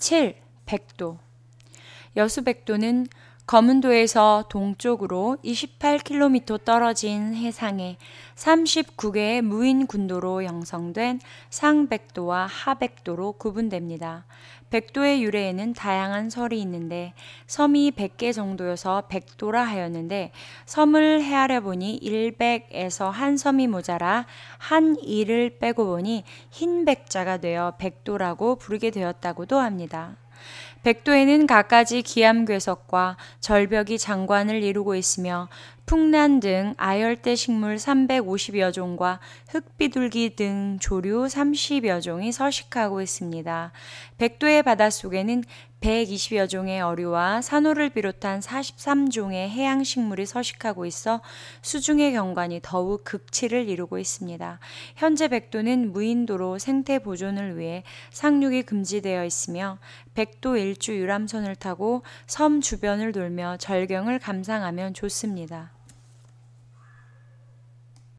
7. 백도. 여수백도는 거문도에서 동쪽으로 28km 떨어진 해상에 39개의 무인 군도로 형성된 상백도와 하백도로 구분됩니다. 백도의 유래에는 다양한 설이 있는데 섬이 100개 정도여서 백도라 하였는데 섬을 헤아려 보니 일백에서 한 섬이 모자라 한 이를 빼고 보니 흰백자가 되어 백도라고 부르게 되었다고도 합니다. 백도에는 갖가지 기암괴석과 절벽이 장관을 이루고 있으며 풍란 등 아열대 식물 350여 종과 흙비둘기 등 조류 30여 종이 서식하고 있습니다. 백도의 바닷속에는 120여 종의 어류와 산호를 비롯한 43종의 해양식물이 서식하고 있어 수중의 경관이 더욱 극치를 이루고 있습니다. 현재 백도는 무인도로 생태 보존을 위해 상륙이 금지되어 있으며 백도 일주 유람선을 타고 섬 주변을 돌며 절경을 감상하면 좋습니다.